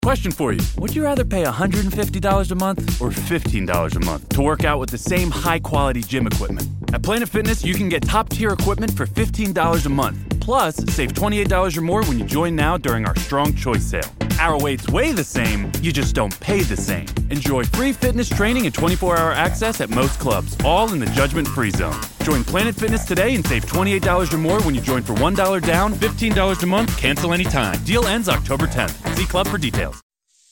Question for you. Would you rather pay $150 a month or $15 a month to work out with the same high-quality gym equipment? At Planet Fitness, you can get top-tier equipment for $15 a month. Plus, save $28 or more when you join now during our Strong Choice sale. Our weights weigh the same, you just don't pay the same. Enjoy free fitness training and 24-hour access at most clubs, all in the judgment-free zone. Join Planet Fitness today and save $28 or more when you join for $1 down, $15 a month, cancel anytime. Deal ends October 10th. See club for details.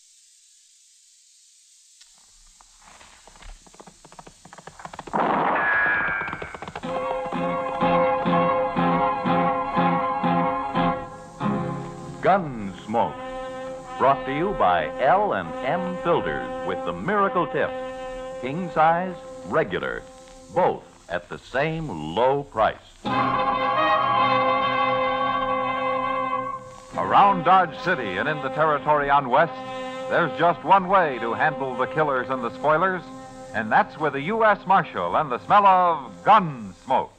Gunsmoke. Brought to you by L&M Filters with the miracle tip. King size, regular, both at the same low price. Around Dodge City and in the territory on West, there's just one way to handle the killers and the spoilers, and that's with a U.S. Marshal and the smell of gun smoke.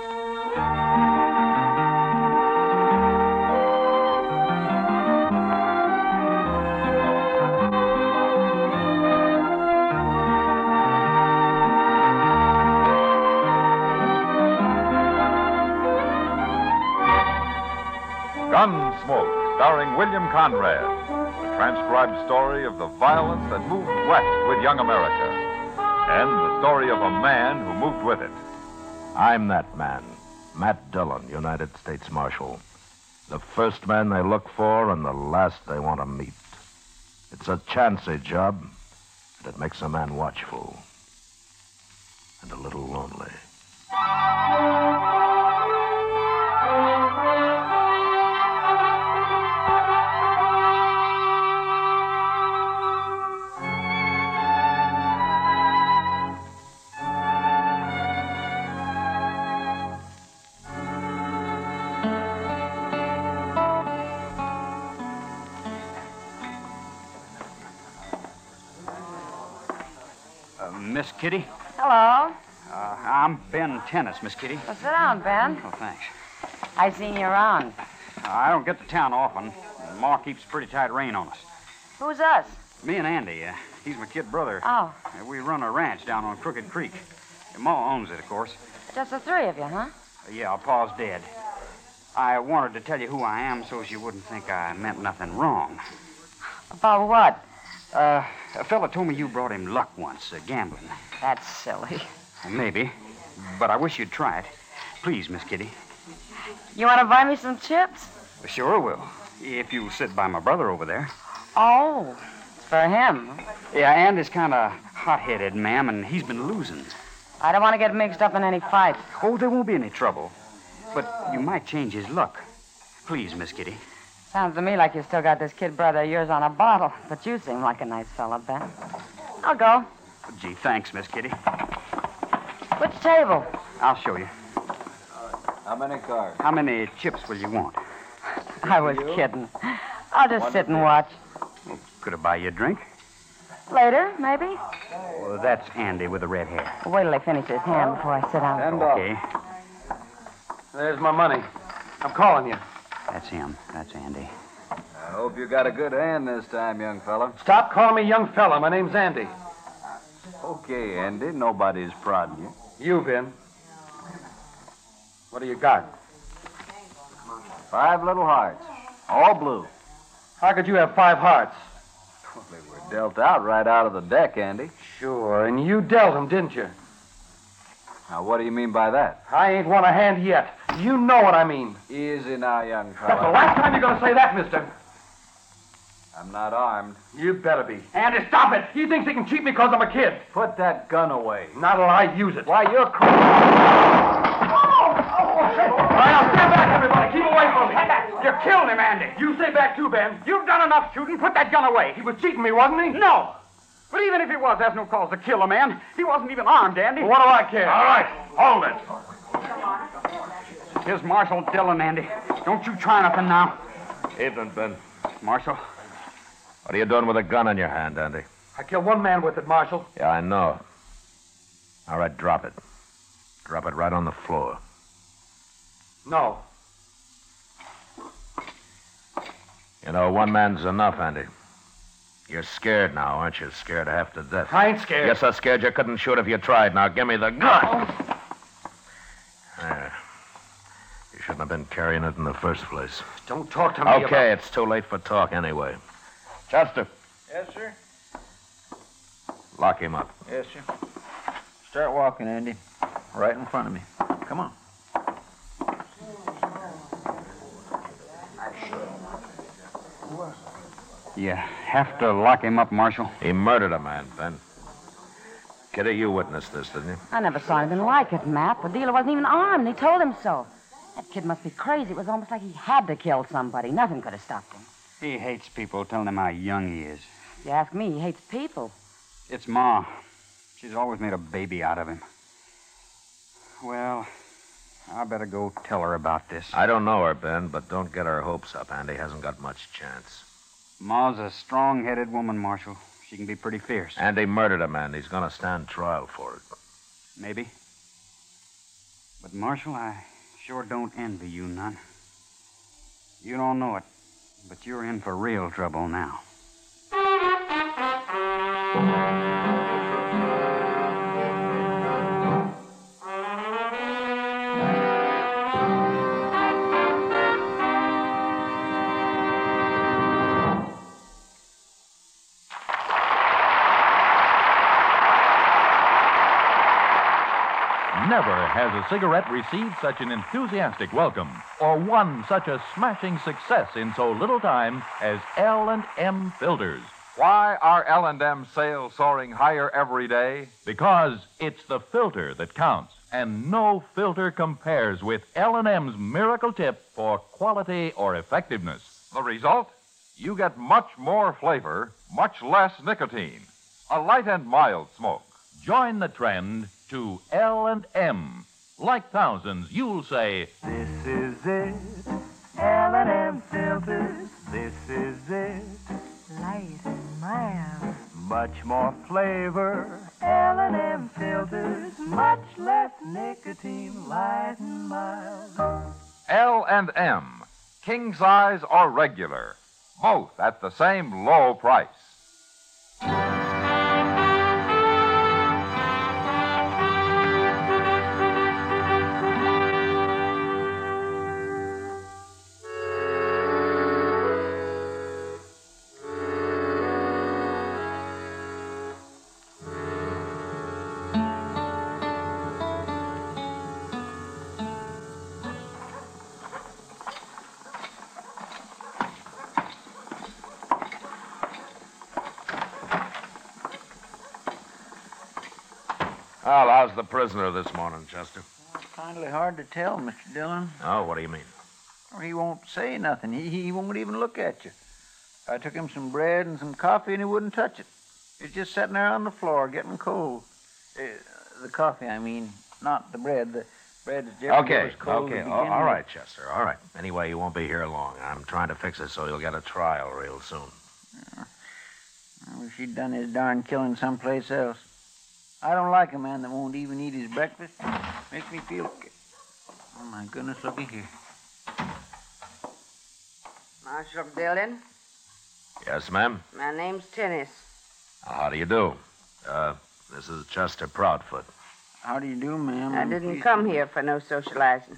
Gunsmoke, starring William Conrad, the transcribed story of the violence that moved west with young America, and the story of a man who moved with it. I'm that man, Matt Dillon, United States Marshal. The first man they look for and the last they want to meet. It's a chancy job, and it makes a man watchful and a little lonely. Miss Kitty? Hello. I'm Ben Tennis, Miss Kitty. Well, sit down, Ben. Oh, thanks. I've seen you around. I don't get to town often. Ma keeps a pretty tight rein on us. Who's us? Me and Andy. He's my kid brother. Oh. We run a ranch down on Crooked Creek. Ma owns it, of course. Just the three of you, huh? Yeah, Pa's dead. I wanted to tell you who I am so you wouldn't think I meant nothing wrong. About what? A fella told me you brought him luck once, gambling. That's silly. Well, maybe, but I wish you'd try it. Please, Miss Kitty. You want to buy me some chips? Sure will, if you'll sit by my brother over there. Oh, it's for him. Yeah, Andy's kind of hot-headed, ma'am, and he's been losing. I don't want to get mixed up in any fight. Oh, there won't be any trouble. But you might change his luck. Please, Miss Kitty. Sounds to me like you still got this kid brother of yours on a bottle. But you seem like a nice fella, Ben. I'll go. Gee, thanks, Miss Kitty. Which table? I'll show you. How many cards? How many chips will you want? I was kidding. I'll just sit and watch. Well, could I buy you a drink? Later, maybe. Well, that's Andy with the red hair. Wait till he finishes his hand before I sit down. Okay. There's my money. I'm calling you. That's him. That's Andy. I hope you got a good hand this time, young fella. Stop calling me young fella. My name's Andy. Okay, Andy. Nobody's prodding you. You, Ben. What do you got? 5 little hearts. All blue. How could you have 5 hearts? Well, they were dealt out right out of the deck, Andy. Sure, and you dealt them, didn't you? Now, what do you mean by that? I ain't won a hand yet. You know what I mean. Easy now, young That's the fella. last time you're going to say that, mister. I'm not armed. You better be. Andy, stop it. He thinks he can cheat me because I'm a kid. Put that gun away. Not till I use it. Why, you're crazy. All right, now stand back, everybody. Keep away from me. You killed him, Andy. You stay back, too, Ben. You've done enough shooting. Put that gun away. He was cheating me, wasn't he? No. But even if he was, there's no cause to kill a man. He wasn't even armed, Andy. Well, what do I care? All right, hold it. Here's Marshal Dillon, Andy. Don't you try nothing now. Evening, Ben. Marshal. What are you doing with a gun in your hand, Andy? I killed one man with it, Marshal. Yeah, I know. All right, drop it. Drop it right on the floor. No. You know, one man's enough, Andy. You're scared now, aren't you? Scared half to death. I ain't scared. You're so scared you couldn't shoot if you tried. Now give me the gun. There. You shouldn't have been carrying it in the first place. Don't talk to me Okay, it's too late for talk anyway. Chester, Yes, sir. lock him up. Yes, sir. Start walking, Andy. Right in front of me. Come on. You have to lock him up, Marshal. He murdered a man, Ben. Kitty, you witnessed this, didn't you? I never saw anything like it, Matt. The dealer wasn't even armed. He told him so. That kid must be crazy. It was almost like he had to kill somebody. Nothing could have stopped him. He hates people telling him how young he is. If you ask me, he hates people. It's Ma. She's always made a baby out of him. Well, I better go tell her about this. I don't know her, Ben, but don't get our hopes up. Andy hasn't got much chance. Ma's a strong-headed woman, Marshal. She can be pretty fierce. Andy murdered a man. He's going to stand trial for it. Maybe. But, Marshal, I sure don't envy you none. You don't know it, but you're in for real trouble now. Never has a cigarette received such an enthusiastic welcome or won such a smashing success in so little time as L&M Filters. Why are L&M sales soaring higher every day? Because it's the filter that counts, and no filter compares with L&M's miracle tip for quality or effectiveness. The result? You get much more flavor, much less nicotine. A light and mild smoke. Join the trend to L&M. Like thousands, you'll say, This is it. L&M Filters. This is it. Light and mild. Much more flavor. L&M Filters. Much less nicotine. Light and mild. L&M, king size or regular. Both at the same low price. Well, how's the prisoner this morning, Chester? It's kindly hard to tell, Mr. Dillon. Oh, what do you mean? He won't say nothing. He won't even look at you. I took him some bread and some coffee, and he wouldn't touch it. He's just sitting there on the floor, getting cold. The coffee, I mean, not the bread. The bread is just Okay, cold okay. to begin All with. right, Chester, all right. Anyway, you won't be here long. I'm trying to fix it so you'll get a trial real soon. I wish he'd done his darn killing someplace else. I don't like a man that won't even eat his breakfast. Makes me feel... Oh, my goodness, looky here. Marshal Dillon, Yes, ma'am? my name's Tennis. How do you do? This is Chester Proudfoot. How do you do, ma'am? I didn't come here for no socializing.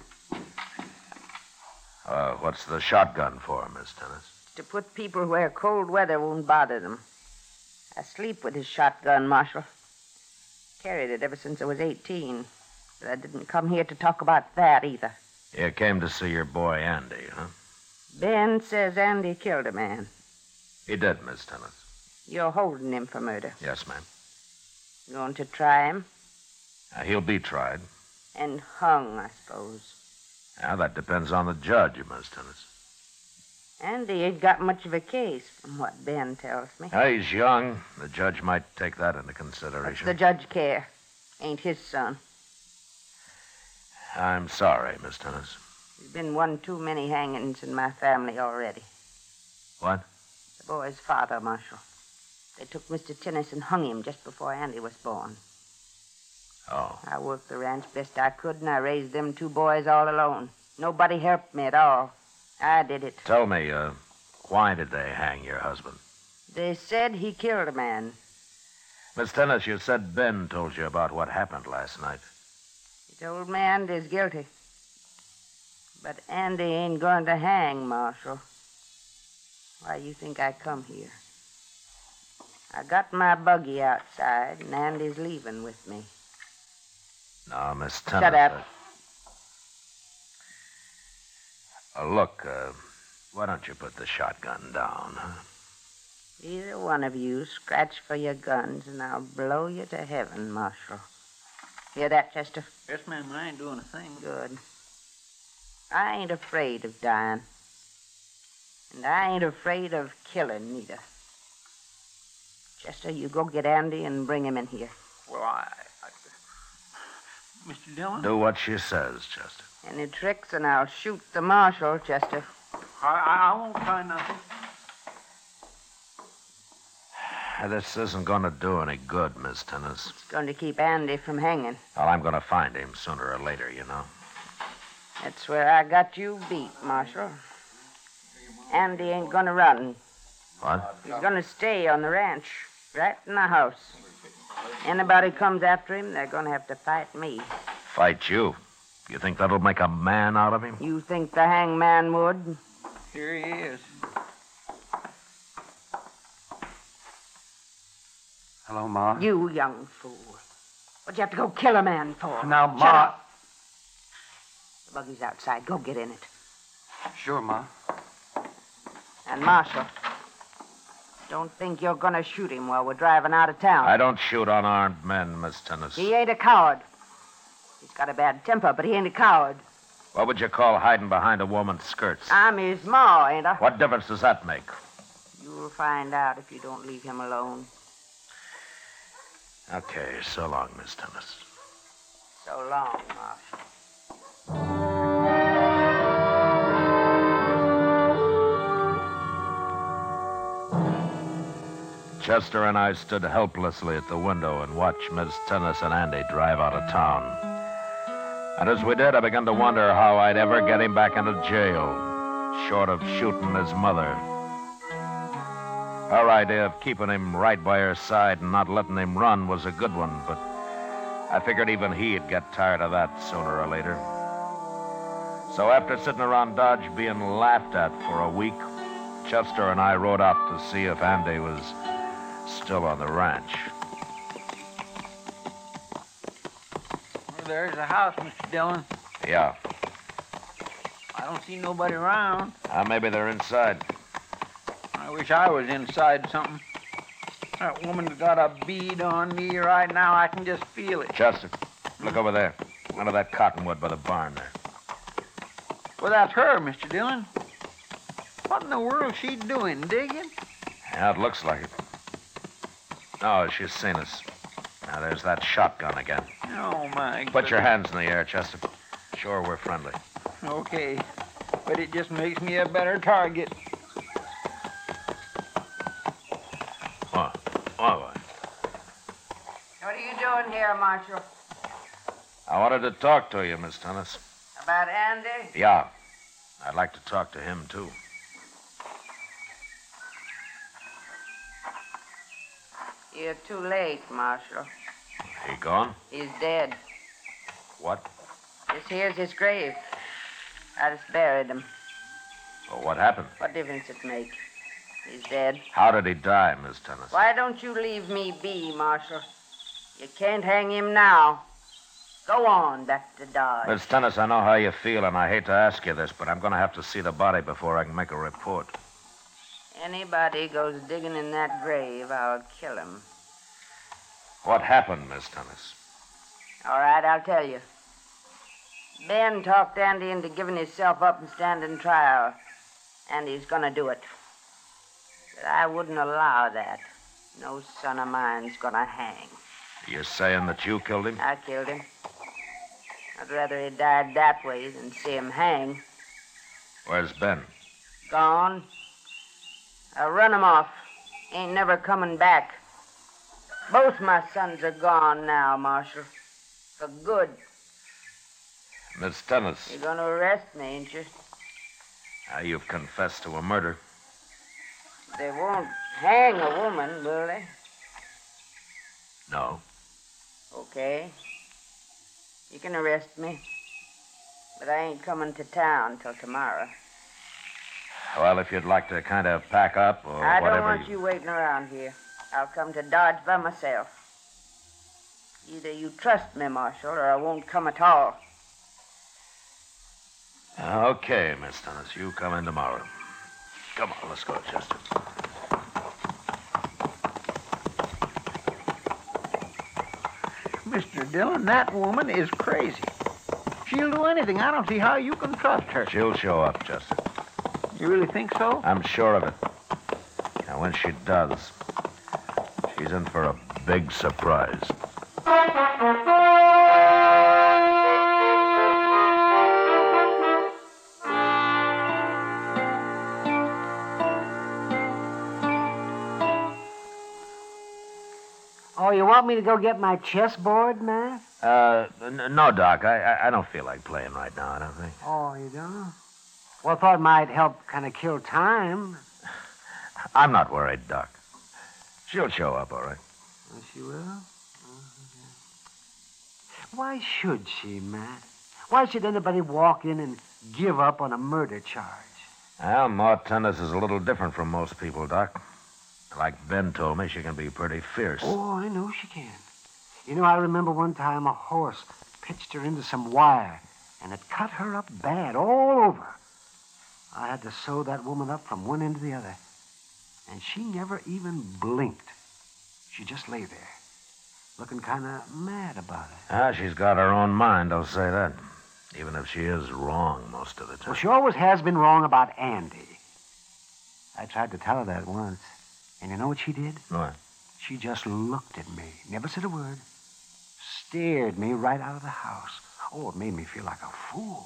What's the shotgun for, Miss Tennis? To put people where cold weather won't bother them. I sleep with his shotgun, Marshal. Carried it ever since I was 18. But I didn't come here to talk about that either. You came to see your boy Andy, huh? Ben says Andy killed a man. He did, Miss Tennis. You're holding him for murder. Yes, ma'am. Going to try him He'll be tried. and hung, I suppose. Now, that depends on the judge, Miss Tennis. Andy ain't got much of a case, from what Ben tells me. He's young. The judge might take that into What's consideration. the judge care? Ain't his son. I'm sorry, Miss Tennis. There's been one too many hangings in my family already. What? The boy's father, Marshal. They took Mr. Tennis and hung him just before Andy was born. Oh. I worked the ranch best I could, and I raised them two boys all alone. Nobody helped me at all. I did it. Tell me, why did they hang your husband? They said he killed a man. Miss Tennis, you said Ben told you about what happened last night. He told me Andy's guilty. But Andy ain't going to hang, Marshal. Why you think I come here? I got my buggy outside, and Andy's leaving with me. No, Miss Tennis. Shut up. Look, why don't you put the shotgun down, huh? Either one of you scratch for your guns, and I'll blow you to heaven, Marshal. Hear that, Chester? Yes, ma'am. I ain't doing a thing. Good. I ain't afraid of dying. And I ain't afraid of killing, neither. Chester, you go get Andy and bring him in here. Well, I Mr. Dillon? Do what she says, Chester. Any tricks, and I'll shoot the marshal, Chester. I won't try nothing. This isn't going to do any good, Miss Tennis. It's going to keep Andy from hanging. Well, I'm going to find him sooner or later, you know. That's where I got you beat, Marshal. Andy ain't going to run. What? He's going to stay on the ranch, right in the house. Anybody comes after him, they're going to have to fight me. Fight you? You think that'll make a man out of him? You think the hangman would? Here he is. Hello, Ma. You young fool. What'd you have to go kill a man for? Now, Ma. Shut up. The buggy's outside. Go get in it. Sure, Ma. And Marshal, don't think you're going to shoot him while we're driving out of town. I don't shoot unarmed men, Miss Tennis. He ain't a coward. He's got a bad temper, but he ain't a coward. What would you call hiding behind a woman's skirts? I'm his ma, ain't I? What difference does that make? You'll find out if you don't leave him alone. Okay, so long, Miss Tennis. So long, Marshal. Chester and I stood helplessly at the window and watched Miss Tennis and Andy drive out of town. And as we did, I began to wonder how I'd ever get him back into jail, short of shooting his mother. Her idea of keeping him right by her side and not letting him run was a good one, but I figured even he'd get tired of that sooner or later. So after sitting around Dodge being laughed at for a week, Chester and I rode out to see if Andy was still on the ranch. Well, there's the house, Mr. Dillon. Yeah. I don't see nobody around. Maybe they're inside. I wish I was inside something. That woman's got a bead on me right now. I can just feel it. Chester, look over there. Under that cottonwood by the barn there. Well, that's her, Mr. Dillon. What in the world's she doing? Digging? Yeah, it looks like it. No, she's seen us. Now, there's that shotgun again. Oh, my Put your hands in the air, Chester. Sure, we're friendly. Okay. But it just makes me a better target. What? What are you doing here, Marshal? I wanted to talk to you, Miss Tennis. About Andy? Yeah. I'd like to talk to him, too. You're too late, Marshal. He gone? He's dead. What? This here's his grave. I just buried him. Well, what happened? What difference it make? He's dead. How did he die, Miss Tennis? Why don't you leave me be, Marshal? You can't hang him now. Go on, Dr. Dodge. Miss Tennis, I know how you feel, and I hate to ask you this, but I'm going to have to see the body before I can make a report. Anybody goes digging in that grave, I'll kill him. What happened, Miss Tennis? All right, I'll tell you. Ben talked Andy into giving himself up and standing trial. And he's gonna do it. But I wouldn't allow that. No son of mine's gonna hang. You're saying that you killed him? I killed him. I'd rather he died that way than see him hang. Where's Ben? Gone. I run him off. Ain't never coming back. Both my sons are gone now, Marshal. For good. Miss Tennis. You're gonna arrest me, ain't you? Now, you've confessed to a murder. They won't hang a woman, will they? No. Okay. You can arrest me. But I ain't coming to town till tomorrow. Well, if you'd like to kind of pack up or I whatever. don't want you waiting around here. I'll come to Dodge by myself. Either you trust me, Marshal, or I won't come at all. Okay, Miss Dennis. You come in tomorrow. Come on, let's go, Chester. Mr. Dillon, that woman is crazy. She'll do anything. I don't see how you can trust her. She'll show up, Chester. You really think so? I'm sure of it. And when she does, she's in for a big surprise. Oh, you want me to go get my chessboard, Matt? No, Doc. I don't feel like playing right now, I don't think. Oh, you don't? Well, I thought it might help kind of kill time. I'm not worried, Doc. She'll show up, all right. Oh, she will? Why should she, Matt? Why should anybody walk in and give up on a murder charge? Well, Maud Tennis is a little different from most people, Doc. Like Ben told me, she can be pretty fierce. Oh, I know she can. You know, I remember one time a horse pitched her into some wire, and it cut her up bad all over. I had to sew that woman up from one end to the other. And she never even blinked. She just lay there, looking kind of mad about it. She's got her own mind, I'll say that. Even if she is wrong most of the time. Well, she always has been wrong about Andy. I tried to tell her that once. And you know what she did? What? She just looked at me, never said a word, stared me right out of the house. Oh, it made me feel like a fool.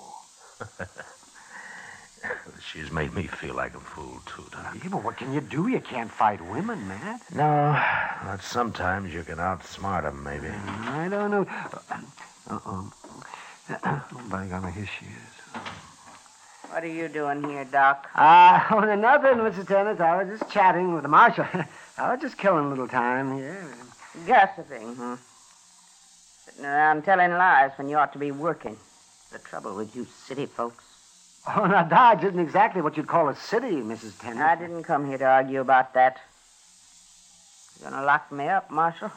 She's made me feel like a fool, too, Doc. Yeah, but what can you do? You can't fight women, Matt. No, but sometimes you can outsmart them, maybe. I don't know. Uh-oh. By God, here she is. What are you doing here, Doc? Oh, nothing, Mrs. Tennant. I was just chatting with the marshal. I was just killing a little time here. Gossiping, huh? Sitting around telling lies when you ought to be working. The trouble with you city folks. Oh, now, Dodge isn't exactly what you'd call a city, Mrs. Tennant. I didn't come here to argue about that. You gonna lock me up, Marshal?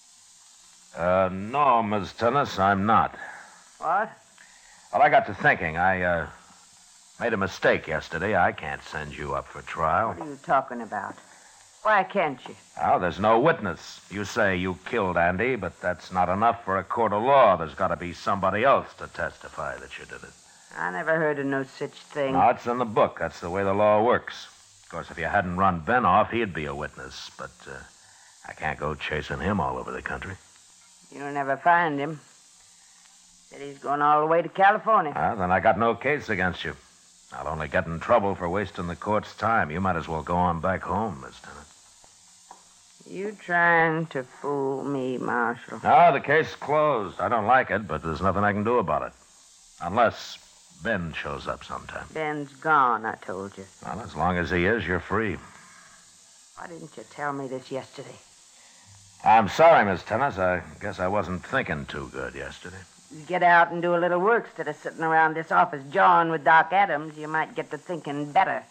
No, Miss Tennis, I'm not. What? Well, I got to thinking. I made a mistake yesterday. I can't send you up for trial. What are you talking about? Why can't you? Well, there's no witness. You say you killed Andy, but that's not enough for a court of law. There's got to be somebody else to testify that you did it. I never heard of no such thing. No, it's in the book. That's the way the law works. Of course, if you hadn't run Ben off, he'd be a witness. But I can't go chasing him all over the country. You'll never find him. Said he's going all the way to California. Well, then I got no case against you. I'll only get in trouble for wasting the court's time. You might as well go on back home, Miss Tennant. You trying to fool me, Marshal? No, the case is closed. I don't like it, but there's nothing I can do about it. Unless Ben shows up sometime. Ben's gone, I told you. Well, as long as he is, you're free. Why didn't you tell me this yesterday? I'm sorry, Miss Tennis. I guess I wasn't thinking too good yesterday. You get out and do a little work instead of sitting around this office jawing with Doc Adams. You might get to thinking better.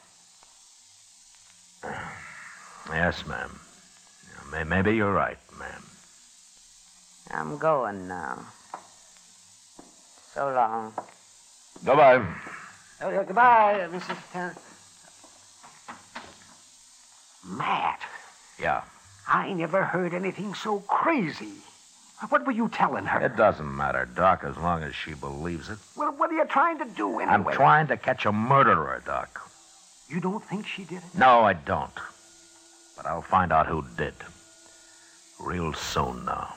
Yes, ma'am. Maybe you're right, ma'am. I'm going now. So long. Goodbye. Oh, goodbye, Mrs. Tennant. Matt. Yeah. I never heard anything so crazy. What were you telling her? It doesn't matter, Doc, as long as she believes it. Well, what are you trying to do anyway? I'm trying to catch a murderer, Doc. You don't think she did it? No, I don't. But I'll find out who did. Real soon now.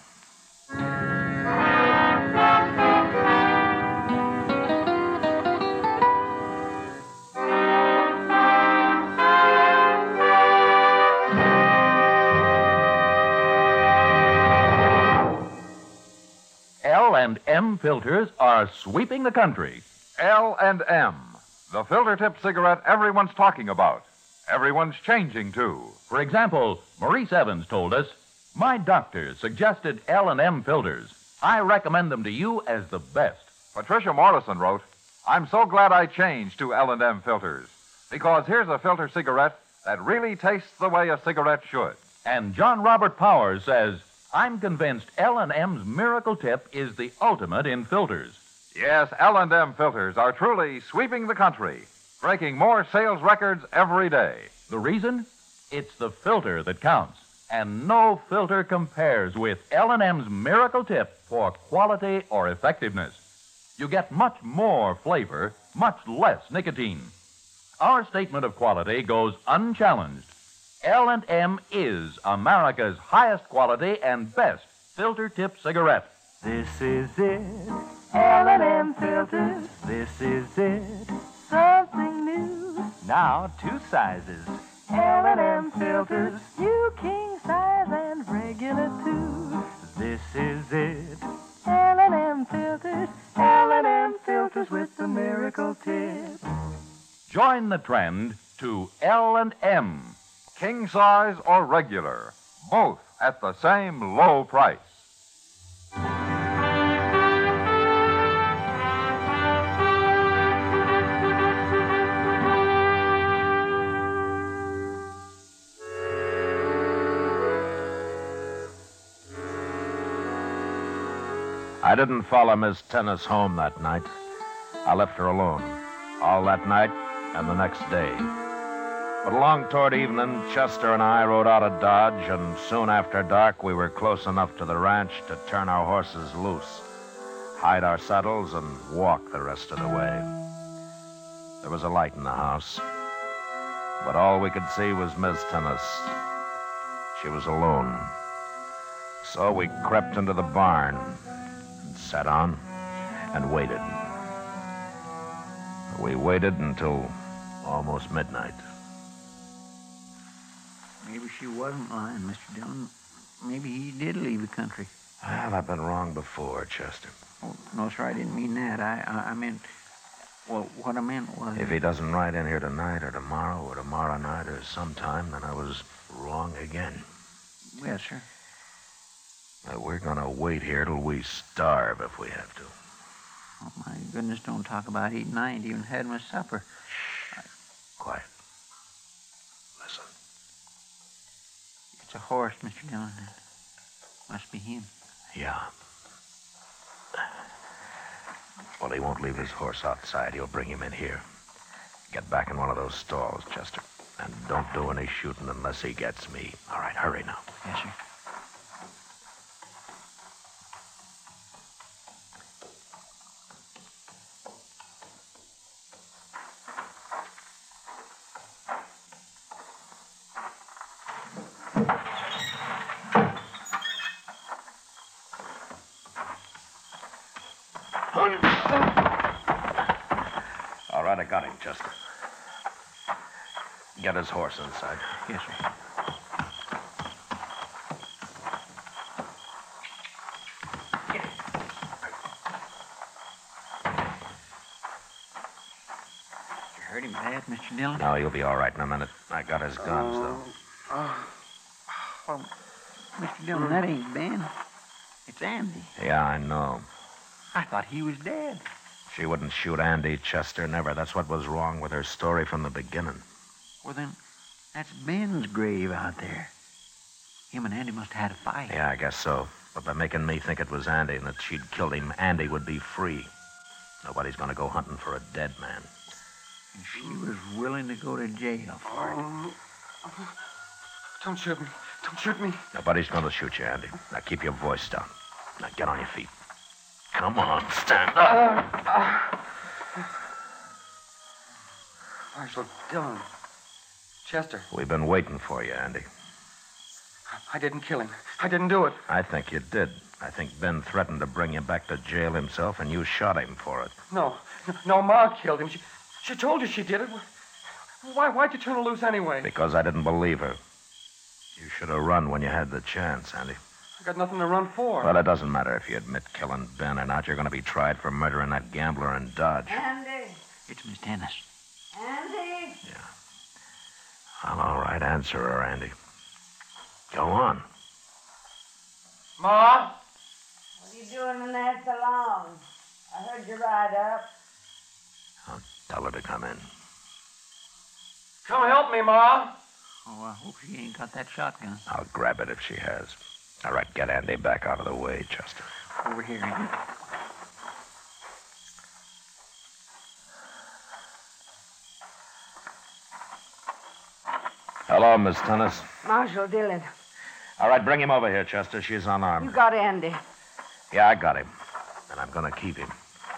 L&M filters are sweeping the country. L&M, the filter tip cigarette everyone's talking about. Everyone's changing, too. For example, Maurice Evans told us, "My doctor suggested L&M filters. I recommend them to you as the best." Patricia Morrison wrote, "I'm so glad I changed to L&M filters, because here's a filter cigarette that really tastes the way a cigarette should." And John Robert Powers says, "I'm convinced L&M's Miracle Tip is the ultimate in filters." Yes, L&M filters are truly sweeping the country, breaking more sales records every day. The reason? It's the filter that counts. And no filter compares with L&M's Miracle Tip for quality or effectiveness. You get much more flavor, much less nicotine. Our statement of quality goes unchallenged. L&M is America's highest quality and best filter tip cigarette. This is it, L&M filters. This is it, something new. Now 2 sizes, L&M filters. You king size and regular too. This is it, L&M filters. L&M filters with the Miracle Tip. Join the trend to L&M. King size or regular, both at the same low price. I didn't follow Miss Tennis home that night. I left her alone, all that night and the next day. But along toward evening, Chester and I rode out of Dodge, and soon after dark, we were close enough to the ranch to turn our horses loose, hide our saddles, and walk the rest of the way. There was a light in the house, but all we could see was Miss Tennis. She was alone. So we crept into the barn and sat down and waited. We waited until almost midnight. Maybe she wasn't lying, Mr. Dillon. Maybe he did leave the country. Well, I've been wrong before, Chester. Oh, no, sir, I didn't mean that. I meant... Well, what I meant was... If he doesn't ride in here tonight or tomorrow night or sometime, then I was wrong again. Yes, sir. We're gonna wait here till we starve if we have to. Oh, my goodness, don't talk about eating. I ain't even had my supper. Quiet. Listen. It's a horse, Mr. Dillon. Must be him. Yeah. Well, he won't leave his horse outside. He'll bring him in here. Get back in one of those stalls, Chester. And don't do any shooting unless he gets me. All right, hurry now. Yes, sir. All right, I got him, Chester. Get his horse inside. Yes, sir. You hurt him bad, Mr. Dillon? No, you'll be all right in a minute. I got his guns, though. Well, Mr. Dillon, that ain't Ben. It's Andy. Yeah, I know. I thought he was dead. She wouldn't shoot Andy, Chester, never. That's what was wrong with her story from the beginning. Well, then, that's Ben's grave out there. Him and Andy must have had a fight. Yeah, I guess so. But by making me think it was Andy and that she'd killed him, Andy would be free. Nobody's going to go hunting for a dead man. And she was willing to go to jail for it. Don't shoot me. Don't shoot me. Nobody's going to shoot you, Andy. Now keep your voice down. Now get on your feet. Come on, stand up. Marshal Dillon. Chester. We've been waiting for you, Andy. I didn't kill him. I didn't do it. I think you did. I think Ben threatened to bring you back to jail himself, and you shot him for it. No, Ma killed him. She told you she did it. Why'd you turn her loose anyway? Because I didn't believe her. You should have run when you had the chance, Andy. I got nothing to run for. Well, it doesn't matter if you admit killing Ben or not. You're going to be tried for murdering that gambler in Dodge. Andy. It's Miss Tennis. Andy. Yeah. Well, all right, answer her, Andy. Go on. Ma? What are you doing in there so long? I heard you ride up. I'll tell her to come in. Come help me, Ma. Oh, I hope she ain't got that shotgun. I'll grab it if she has. All right, get Andy back out of the way, Chester. Over here, Andy. Hello, Miss Tennis. Marshal Dillon. All right, bring him over here, Chester. She's unarmed. You got Andy. Yeah, I got him. And I'm going to keep him.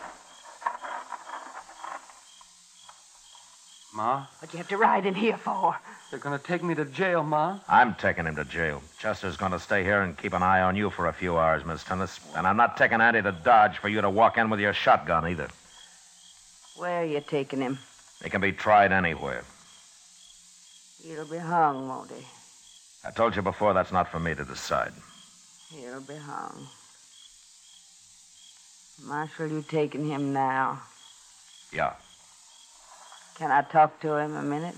Ma? What you have to ride in here for? They're going to take me to jail, Ma. I'm taking him to jail. Chester's going to stay here and keep an eye on you for a few hours, Miss Tennis. And I'm not taking Andy to Dodge for you to walk in with your shotgun either. Where are you taking him? He can be tried anywhere. He'll be hung, won't he? I told you before that's not for me to decide. He'll be hung. Marshal, you taking him now? Yeah. Can I talk to him a minute?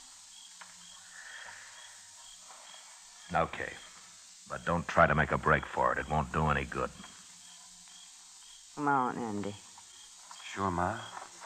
Okay. But don't try to make a break for it. It won't do any good. Come on, Andy. Sure, Ma.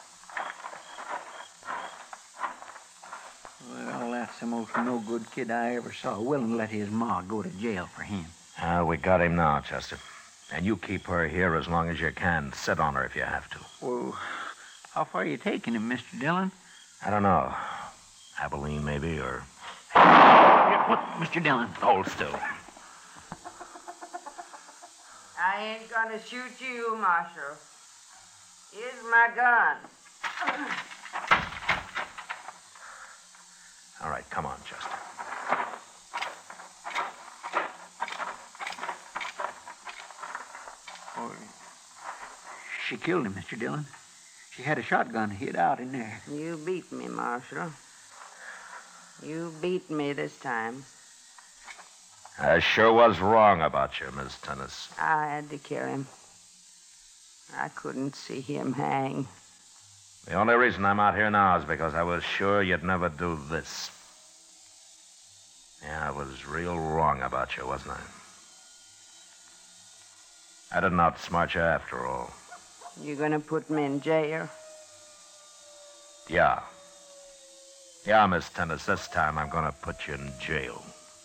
Well, that's the most no-good kid I ever saw, willing to let his ma go to jail for him. We got him now, Chester. And you keep her here as long as you can. Sit on her if you have to. Well, how far are you taking him, Mr. Dillon? I don't know. Abilene, maybe, or... What, Mr. Dillon? Hold still. I ain't gonna shoot you, Marshal. Here's my gun. All right, come on, Chester. Oh, she killed him, Mr. Dillon. She had a shotgun hid out in there. You beat me, Marshal. You beat me this time. I sure was wrong about you, Miss Tennis. I had to kill him. I couldn't see him hang. The only reason I'm out here now is because I was sure you'd never do this. Yeah, I was real wrong about you, wasn't I? I didn't outsmart you after all. You gonna put me in jail? Yeah. Yeah, Miss Tennis, this time I'm gonna put you in jail.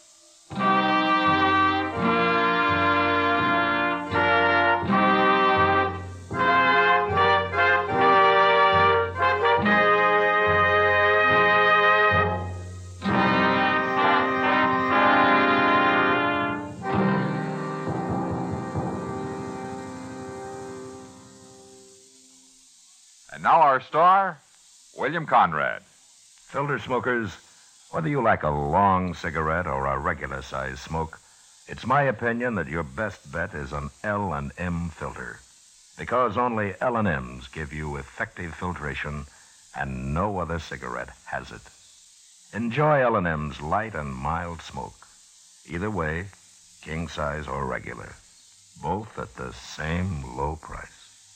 And now our star, William Conrad. Filter smokers, whether you like a long cigarette or a regular-sized smoke, it's my opinion that your best bet is an L&M filter. Because only L&Ms give you effective filtration, and no other cigarette has it. Enjoy L&M's light and mild smoke. Either way, king size or regular. Both at the same low price.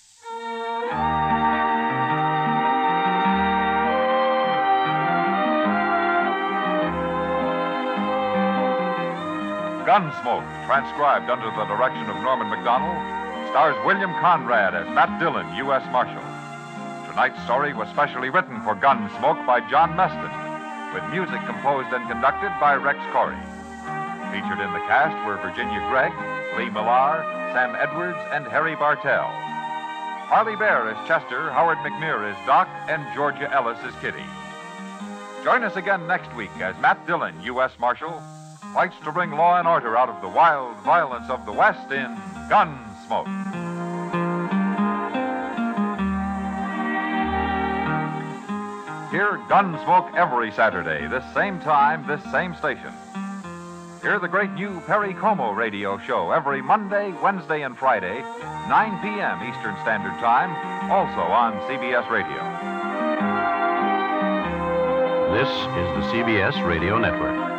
Gunsmoke, transcribed under the direction of Norman McDonald, stars William Conrad as Matt Dillon, U.S. Marshal. Tonight's story was specially written for Gunsmoke by John Meston, with music composed and conducted by Rex Corey. Featured in the cast were Virginia Gregg, Lee Millar, Sam Edwards, and Harry Bartell. Harley Bear as Chester, Howard McNear as Doc, and Georgia Ellis as Kitty. Join us again next week as Matt Dillon, U.S. Marshal, fights to bring law and order out of the wild violence of the West in Gunsmoke. Hear Gunsmoke every Saturday, this same time, this same station. Hear the great new Perry Como radio show every Monday, Wednesday, and Friday, 9 p.m. Eastern Standard Time, also on CBS Radio. This is the CBS Radio Network.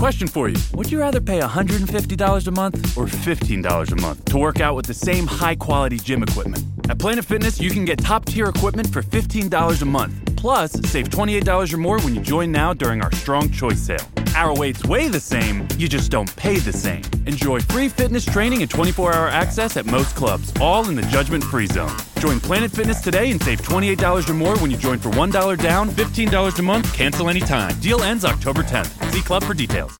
Question for you. Would you rather pay $150 a month or $15 a month to work out with the same high-quality gym equipment? At Planet Fitness, you can get top-tier equipment for $15 a month. Plus, save $28 or more when you join now during our Strong Choice sale. Our weights weigh the same, you just don't pay the same. Enjoy free fitness training and 24-hour access at most clubs, all in the judgment-free zone. Join Planet Fitness today and save $28 or more when you join for $1 down, $15 a month, cancel anytime. Deal ends October 10th. See club for details.